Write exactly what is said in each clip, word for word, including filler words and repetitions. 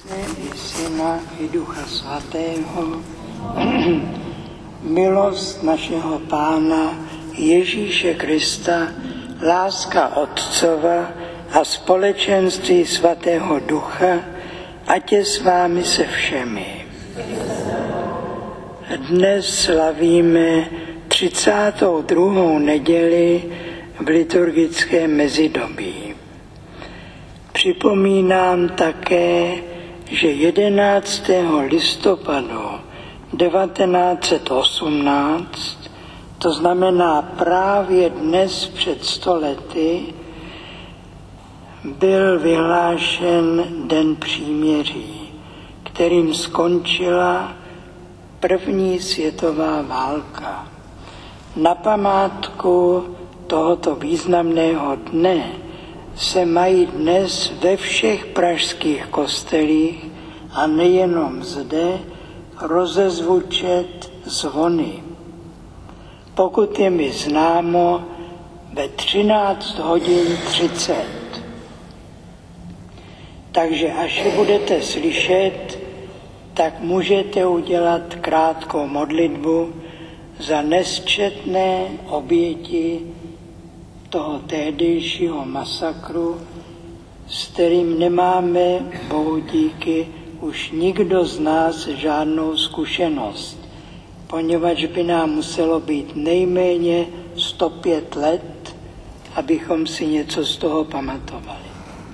i Syna, i Ducha Svatého. Milost našeho Pána Ježíše Krista, láska Otcova a společenství Svatého Ducha, ať je s vámi se všemi. Dnes slavíme třicátou druhou neděli v liturgickém mezidobí. Připomínám také, že jedenáctého listopadu devatenáct set osmnáct, to znamená právě dnes před sto lety, byl vyhlášen Den příměří, kterým skončila první světová válka. Na památku tohoto významného dne se mají dnes ve všech pražských kostelích a nejenom zde rozezvučet zvony. Pokud je mi známo, ve třináct hodin třicet. Takže až je budete slyšet, tak můžete udělat krátkou modlitbu za nesčetné oběti toho tehdejšího masakru, s kterým nemáme, Bohu díky, už nikdo z nás žádnou zkušenost, poněvadž by nám muselo být nejméně sto pět let, abychom si něco z toho pamatovali.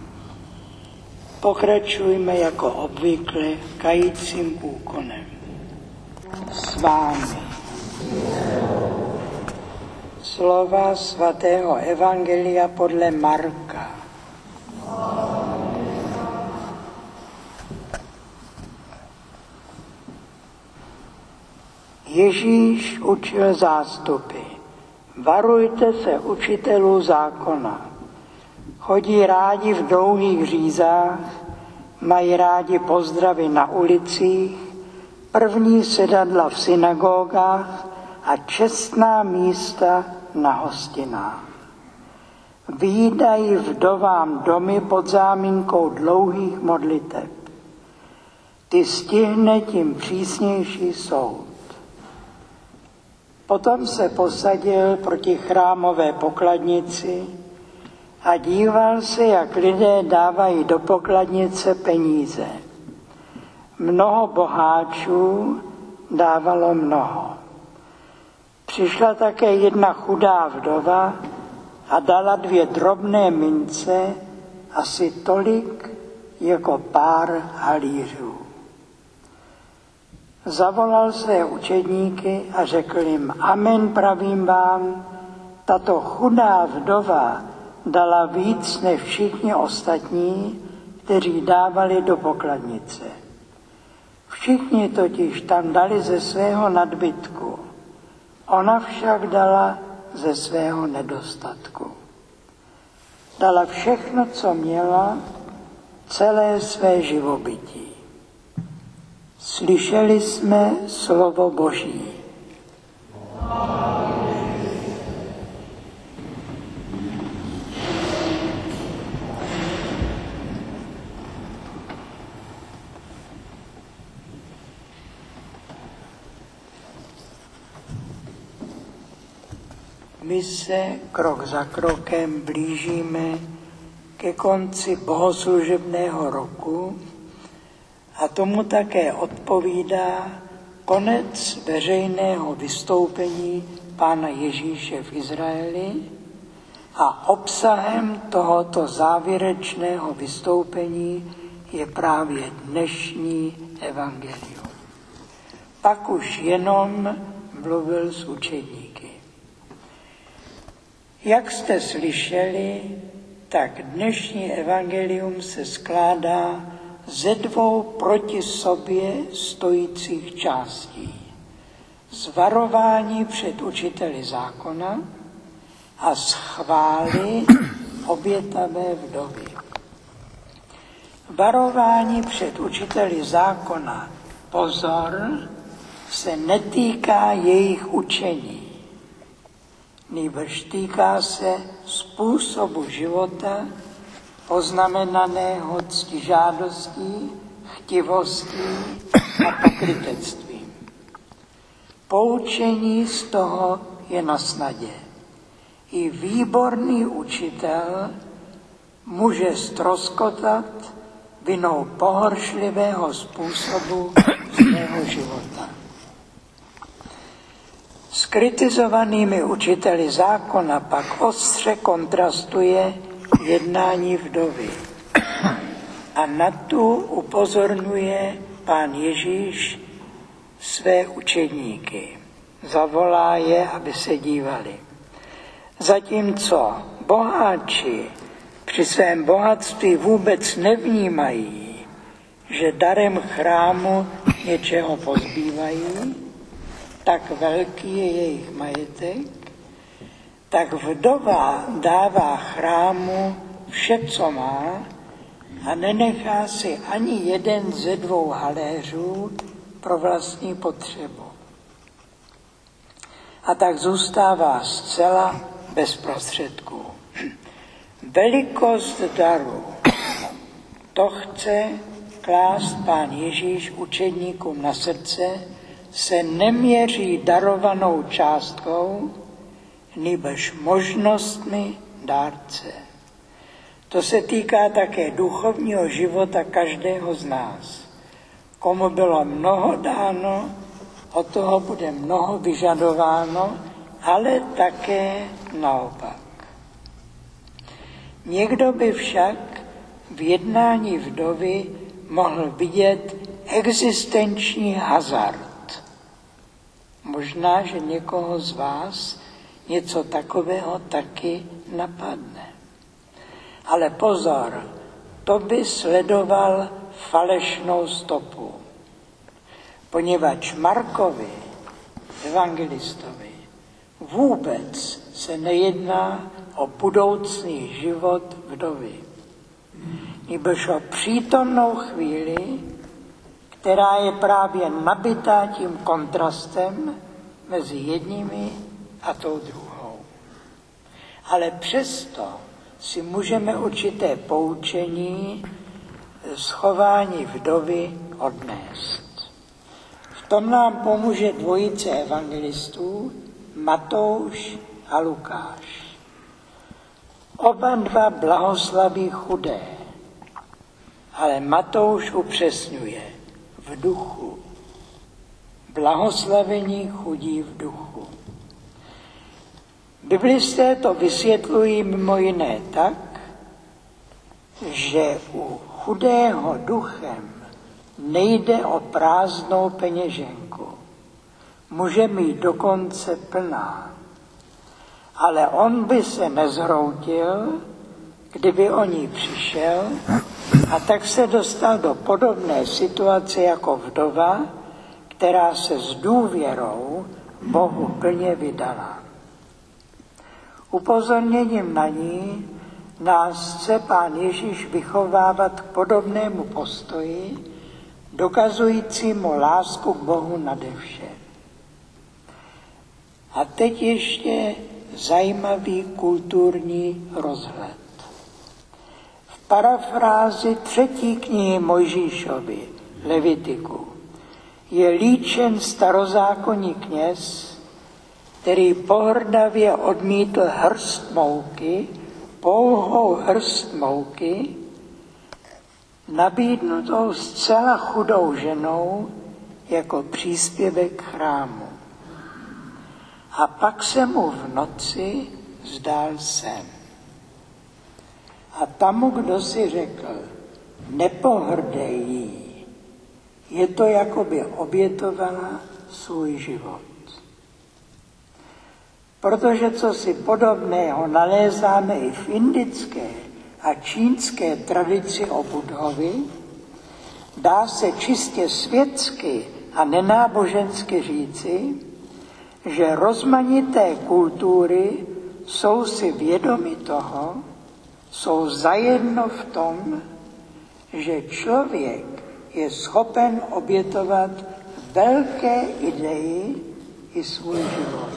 Pokračujme jako obvykle kajícím úkonem. S vámi. Slova svatého Evangelia podle Marka. Ježíš učil zástupy. Varujte se učitelů zákona. Chodí rádi v dlouhých řízách, mají rádi pozdravy na ulicích, první sedadla v synagogách a čestná místa na hostinách. Vyjídají vdovám domy pod záminkou dlouhých modliteb. Ty stihne tím přísnější soud. Potom se posadil proti chrámové pokladnici a díval se, jak lidé dávají do pokladnice peníze. Mnoho boháčů dávalo mnoho. Přišla také jedna chudá vdova a dala dvě drobné mince, asi tolik jako pár halířů. Zavolal své učedníky a řekl jim: Amen, pravím vám, tato chudá vdova dala víc než všichni ostatní, kteří dávali do pokladnice. Všichni totiž tam dali ze svého nadbytku, ona však dala ze svého nedostatku. Dala všechno, co měla, celé své živobytí. Slyšeli jsme slovo Boží. My se krok za krokem blížíme ke konci bohoslužebného roku a tomu také odpovídá konec veřejného vystoupení Pána Ježíše v Izraeli a obsahem tohoto závěrečného vystoupení je právě dnešní evangelium. Pak už jenom mluvil s učedníky. Jak jste slyšeli, tak dnešní evangelium se skládá ze dvou proti sobě stojících částí. Zvarování před učiteli zákona a schvály obětavé vdovy. Varování před učiteli zákona, pozor, se netýká jejich učení. Nýbrž týká se způsobu života poznamenaného ctižádostí chtivostí a pokrytectvím. Poučení z toho je na snadě. I výborný učitel může ztroskotat vinou pohoršlivého způsobu svého života. S kritizovanými učiteli zákona pak ostře kontrastuje jednání vdovy. A na tu upozorňuje Pán Ježíš své učedníky. Zavolá je, aby se dívali. Zatímco boháči při svém bohatství vůbec nevnímají, že darem chrámu něčeho pozbývají, tak velký je jejich majetek, tak vdova dává chrámu vše, co má, a nenechá si ani jeden ze dvou haléřů pro vlastní potřebu. A tak zůstává zcela bez prostředků. Velikost daru, to chce klást Pán Ježíš učedníkům na srdce, se neměří darovanou částkou, nýbrž možnostmi dárce. To se týká také duchovního života každého z nás. Komu bylo mnoho dáno, od toho bude mnoho vyžadováno, ale také naopak. Někdo by však v jednání vdovy mohl vidět existenční hazard. Možná, že někoho z vás něco takového taky napadne. Ale pozor, to by sledoval falešnou stopu. Poněvadž Markovi, evangelistovi, vůbec se nejedná o budoucí život vdovy, nýbrž o přítomnou chvíli, která je právě nabitá tím kontrastem mezi jedními a tou druhou. Ale přesto si můžeme určité poučení z chování vdovy odnést. V tom nám pomůže dvojice evangelistů Matouš a Lukáš. Oba dva blahoslaví chudé, ale Matouš upřesňuje v duchu. Blahoslavení chudí v duchu. Biblisté to vysvětlují mimo jiné tak, že u chudého duchem nejde o prázdnou peněženku. Může mít dokonce plná. Ale on by se nezhroutil, kdyby o ní přišel, a tak se dostal do podobné situace jako vdova, která se s důvěrou Bohu plně vydala. Upozorněním na ní nás chce Pán Ježíš vychovávat k podobnému postoji, dokazujícímu lásku k Bohu nade vše. A teď ještě zajímavý kulturní rozhled. V parafrázi třetí knihy Mojžíšovy, Levitiku, je líčen starozákonní kněz, který pohrdavě odmítl hrst mouky, pouhou hrst mouky, nabídnutou zcela chudou ženou jako příspěvek chrámu. A pak se mu v noci zdál sen. A tamu, kdo si řekl, nepohrdej jí, je to, jako by obětovala svůj život. Protože co si podobného nalézáme i v indické a čínské tradici o Budhovi, dá se čistě světsky a nenábožensky říci, že rozmanité kultury jsou si vědomi toho, jsou zajedno v tom, že člověk je schopen obětovat velké ideji i svůj život.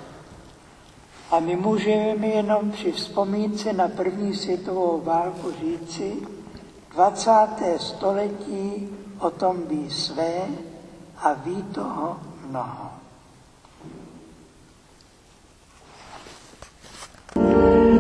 A my můžeme jenom při vzpomínce na první světovou válku říci, dvacáté století o tom ví své a ví toho mnoho.